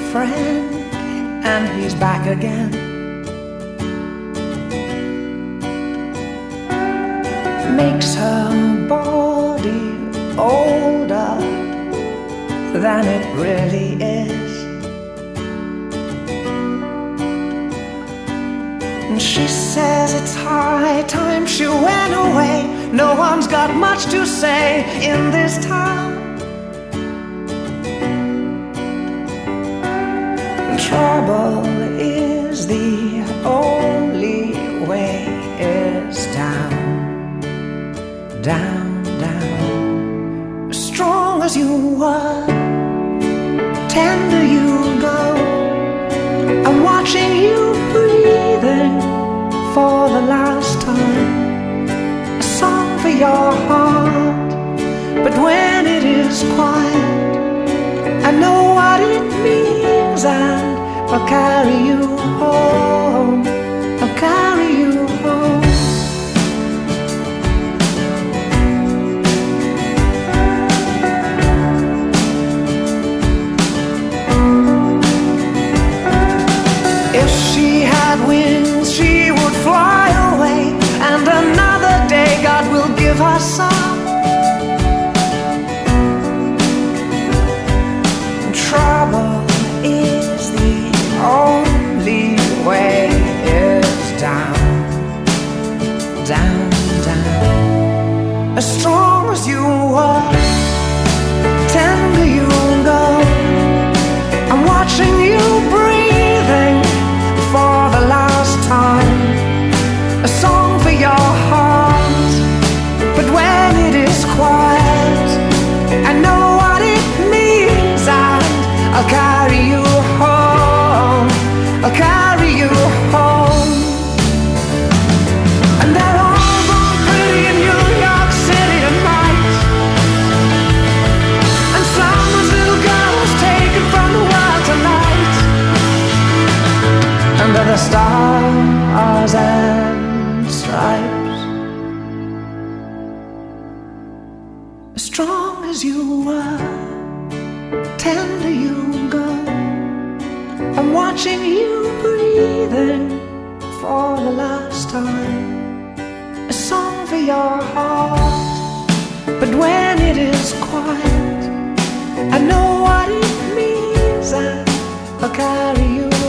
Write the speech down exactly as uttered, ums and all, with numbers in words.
friend, and he's back again. Makes her body older than it really is. And she says it's high time she went away. No one's got much to say in this town. Trouble is the only way is down, down, down. As strong as you were, tender you go. I'm watching you breathing for the last time. A song for your heart, but when it is quiet, I know what it means, and I'll carry you home, I'll carry you home. If she had wings, she would fly away, and another day God will give her some. Trouble is the only way is down, down, down. As strong as you are, tender you go. I'm watching you breathing for the last time. A song for your heart, but when it is quiet, I know what it means, and I'll carry you home, I'll carry you home. And they're all born pretty in New York City tonight, and someone's little girl was taken from the world tonight. Under the stars and stripes, as strong as you were, tender you go. I'm watching you breathing for the last time. A song for your heart, but when it is quiet, I know what it means, and I'll carry you